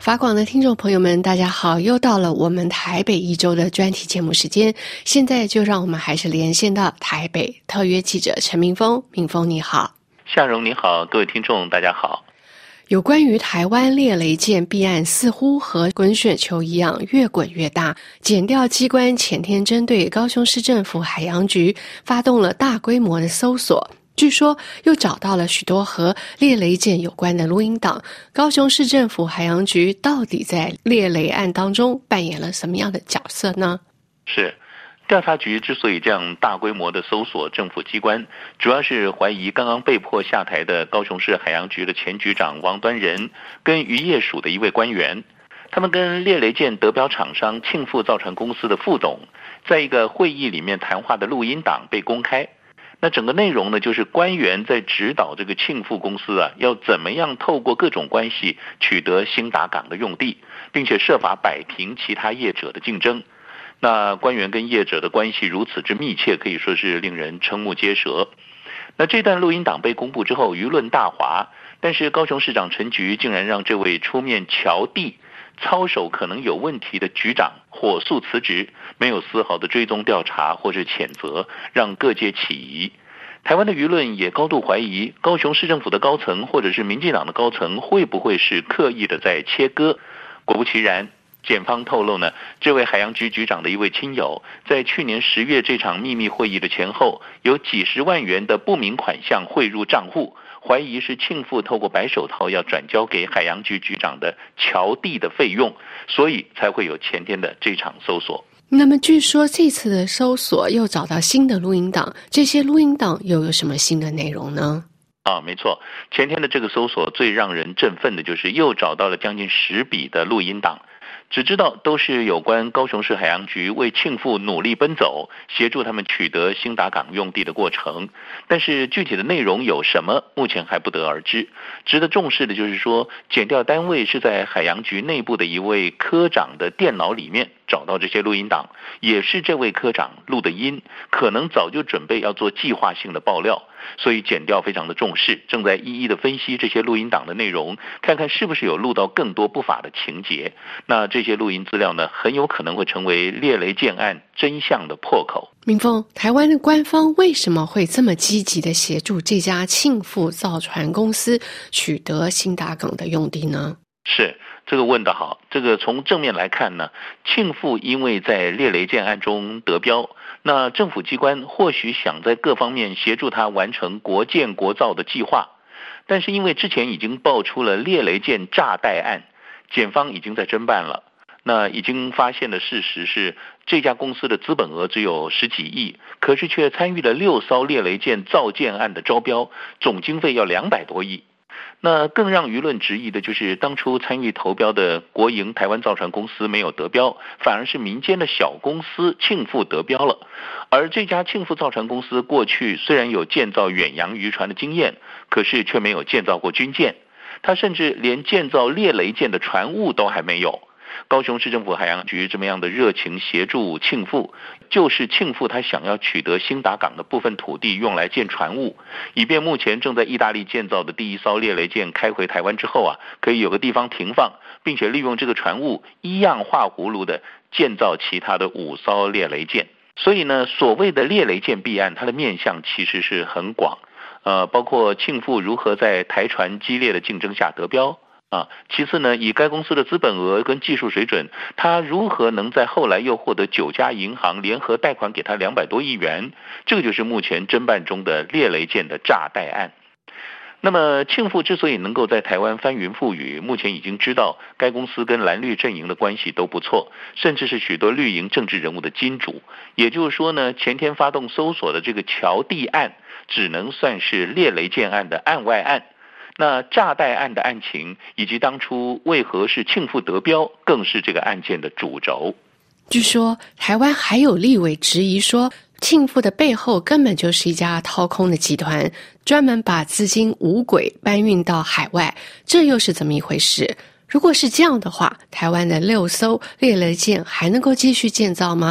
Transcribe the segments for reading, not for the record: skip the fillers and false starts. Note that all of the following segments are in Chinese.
法广的听众朋友们，大家好，又到了我们台北一周的专题节目时间。现在就让我们还是连线到台北特约记者陈明峰。明峰你好。 夏蓉你好，各位听众大家好。 有关于台湾猎雷舰弊案，似乎和滚雪球一样越滚越大。检调机关前天针对高雄市政府海洋局发动了大规模的搜索，据说又找到了许多和猎雷舰有关的录音档。高雄市政府海洋局到底在猎雷案当中扮演了什么样的角色呢？ 是调查局之所以这样大规模的搜索政府机关，主要是怀疑刚刚被迫下台的高雄市海洋局的前局长王端仁跟渔业署的一位官员，他们跟猎雷舰得标厂商庆富造船公司的副董在一个会议里面谈话的录音档被公开。那整个内容呢，就是官员在指导这个庆富公司要怎么样透过各种关系取得兴达港的用地，并且设法摆平其他业者的竞争。那官员跟业者的关系如此之密切，可以说是令人瞠目结舌。那这段录音档被公布之后，舆论大哗，但是高雄市长陈菊竟然让这位出面瞧地、操守可能有问题的局长火速辞职，没有丝毫的追踪调查或者谴责，让各界起疑。台湾的舆论也高度怀疑，高雄市政府的高层或者是民进党的高层会不会是刻意的在切割。果不其然，检方透露呢，这位海洋局局长的一位亲友，在去年10月这场秘密会议的前后，有几十万元的不明款项汇入账户，怀疑是庆富透过白手套要转交给海洋局局长的侨地的费用，所以才会有前天的这场搜索。 那么据说这次的搜索又找到新的录音档，这些录音档又有什么新的内容呢？ 没错，前天的这个搜索最让人振奋的就是又找到了将近10笔的录音档，只知道都是有关高雄市海洋局为庆富努力奔走，协助他们取得兴达港用地的过程，但是具体的内容有什么，目前还不得而知。值得重视的就是说，检调单位是在海洋局内部的一位科长的电脑里面找到这些录音档，也是这位科长录的音，可能早就准备要做计划性的爆料，所以检调非常的重视，正在一一的分析这些录音档的内容，看看是不是有录到更多不法的情节。那这些录音资料呢，很有可能会成为猎雷舰案真相的破口。 明峰，台湾的官方为什么会这么积极的协助这家庆富造船公司取得兴达港的用地呢？ 是，这个问得好。这个从正面来看呢，庆富因为在猎雷舰案中得标，那政府机关或许想在各方面协助他完成国建国造的计划，但是因为之前已经爆出了猎雷舰诈贷案，检方已经在侦办了。那已经发现的事实是，这家公司的资本额只有10几亿，可是却参与了6艘猎雷舰造舰案的招标，总经费要200多亿。那更让舆论质疑的就是当初参与投标的国营台湾造船公司没有得标，反而是民间的小公司庆富得标了。而这家庆富造船公司过去虽然有建造远洋渔船的经验，可是却没有建造过军舰，它甚至连建造猎雷舰的船坞都还没有。高雄市政府海洋局这么样的热情协助庆富，就是庆富他想要取得兴达港的部分土地用来建船坞，以便目前正在意大利建造的第1艘猎雷舰开回台湾之后可以有个地方停放，并且利用这个船坞一样画葫芦的建造其他的5艘猎雷舰。所以呢，所谓的猎雷舰弊案，它的面向其实是很广，包括庆富如何在台船激烈的竞争下得标。其次呢，以该公司的资本额跟技术水准，他如何能在后来又获得9家银行联合贷款给他200多亿元？这个就是目前侦办中的猎雷舰的诈贷案。那么庆富之所以能够在台湾翻云覆雨，目前已经知道该公司跟蓝绿阵营的关系都不错，甚至是许多绿营政治人物的金主。也就是说呢，前天发动搜索的这个侨地案，只能算是猎雷舰案的案外案。那诈贷案的案情，以及当初为何是庆富得标，更是这个案件的主轴。 据说台湾还有立委质疑说，庆富的背后根本就是一家掏空的集团，专门把资金无轨搬运到海外，这又是怎么一回事？如果是这样的话，台湾的6艘猎雷舰还能够继续建造吗？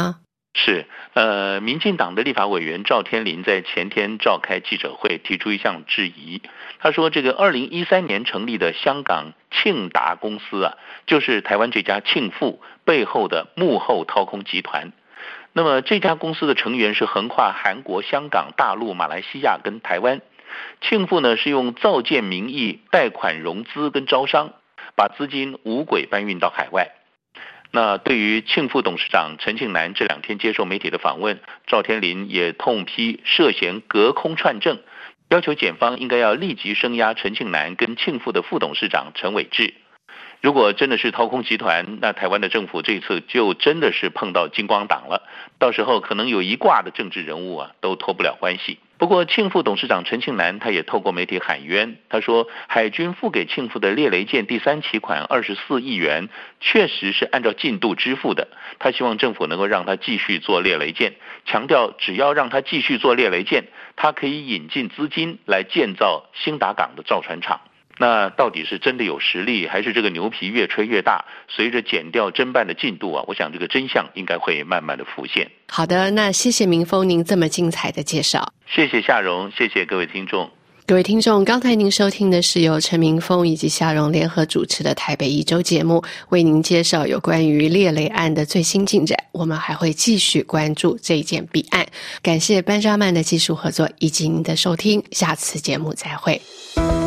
是，民进党的立法委员赵天麟在前天召开记者会，提出一项质疑。他说，这个2013年成立的香港庆达公司啊，就是台湾这家庆富背后的幕后掏空集团。那么这家公司的成员是横跨韩国、香港、大陆、马来西亚跟台湾。庆富呢是用造舰名义贷款融资跟招商，把资金无轨搬运到海外。那对于庆富董事长陈庆南这2天接受媒体的访问，赵天麟也痛批涉嫌隔空串证，要求检方应该要立即声押陈庆南跟庆富的副董事长陈伟志。如果真的是掏空集团，那台湾的政府这次就真的是碰到金光党了，到时候可能有一挂的政治人物啊都脱不了关系。不过庆富董事长陈庆南他也透过媒体喊冤，他说海军付给庆富的猎雷舰第3期款24亿元确实是按照进度支付的，他希望政府能够让他继续做猎雷舰，强调只要让他继续做猎雷舰，他可以引进资金来建造兴达港的造船厂。那到底是真的有实力，还是这个牛皮越吹越大？随着检调侦办的进度啊，我想这个真相应该会慢慢的浮现。 好的，那谢谢明峰您这么精彩的介绍。 谢谢夏蓉，谢谢各位听众。 各位听众，刚才您收听的是由陈明峰以及夏蓉联合主持的台北一周节目，为您介绍有关于猎雷案的最新进展。我们还会继续关注这一件弊案。感谢班扎曼的技术合作以及您的收听，下次节目再会。